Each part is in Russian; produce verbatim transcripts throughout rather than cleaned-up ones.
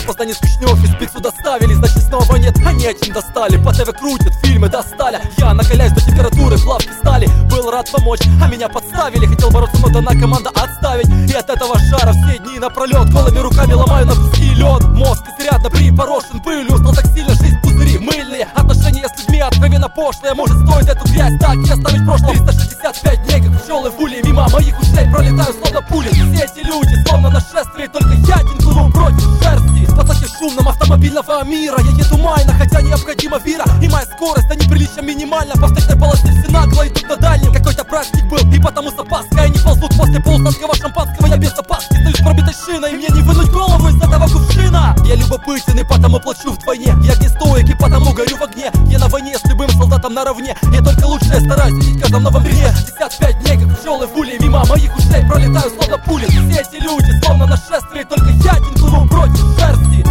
Познание Скучнёв из пиццу доставили, значит снова нет, они этим достали. По ТВ крутят, фильмы достали. Я накаляюсь до температуры, плавки стали. Был рад помочь, а меня подставили. Хотел бороться, но дана команда отставить. И от этого жара все дни напролет голыми руками ломаю на куски лед. Мозг изрядно припорошен пылью, устал так сильно, жизнь пузыри мыльные. Отношения с людьми откровенно пошлые. Может стоит эту грязь так и оставить в прошлом. Триста шестьдесят пять дней, как пчелы в улей, мимо моих ушей пролетаю словно пули. Все эти люди словно нашествие, только я один плыву против шерсти. В потоке шумном автомобильного мира я еду майно, хотя необходима вира. И моя скорость, да неприлично минимальна. По встречной полосе все нагло идут на дальнем. Какой-то праздник был, и потому с опаской они ползут после полусладкого шампанского. Я без опаски стою с пробитой шиной, и мне не вынуть голову из этого кувшина. Я любопытен и потому плачу вдвойне. Я не стоик и потому горю в огне. Я на войне с любым солдатом наравне. Я только лучшее стараюсь видеть в каждом новом дне. шестьдесят пять дней, как пчелы в улей, мимо моих ушей пролетаю словно пули. Все эти люди словно нашествие, только я один плыву против шерсти.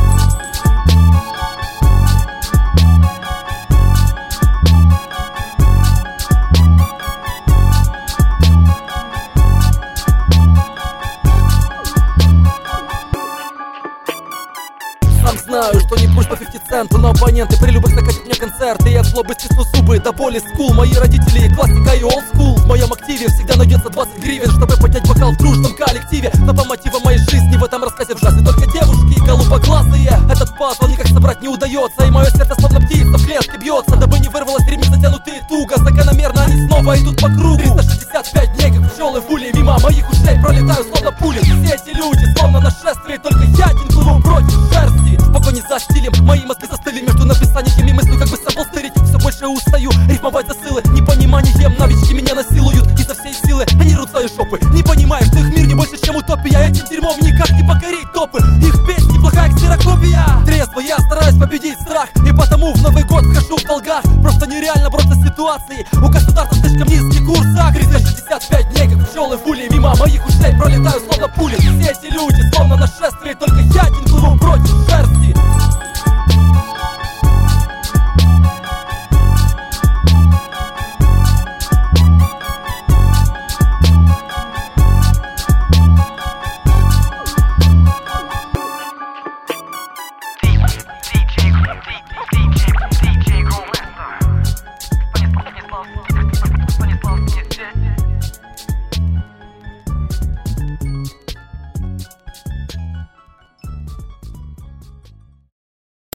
Сам знаю, что не прусь по пятьдесят центу, но оппоненты при любых закатят мне концерты. И от злобы стисну зубы до боли скул. Мои родители классика и олдскул. В моем активе всегда найдется двадцать гривен, чтобы поднять бокал в дружном коллективе. Но по мотивам моей жизни в этом рассказе вжаты только девушки голубоглазые. Этот пазл никак собрать не удается, и мое сердце словно птица в клетке бьется. Дабы не вырвалось ремни затянутые туго, закономерно они снова идут по кругу. Триста шестьдесят пять дней, как пчелы в улей, мимо моих ушей пролетаю словно пули. Все эти люди словно нашествие, только я один плыву против шерсти. В погоне за стилем мои мозги застыли между написаниями мыслей, как бы сэмпл стырить. Все больше устаю рифмовать засылы. Непониманием новички меня насилуют изо всей силы. Они рут свои шопы, не понимая, что их мир не больше, чем утопия. Этим дерьмом никак не покорить топы. Их песни плохая ксерокопия. Трезво я стараюсь победить страх, и потому в Новый год хожу в долгах. Просто нереально бороться с ситуацией. У государства слишком низкий курс. триста шестьдесят пять дней, как пчелы в улей, мимо моих ушей пролетаю словно пули. Все эти люди словно нашествие,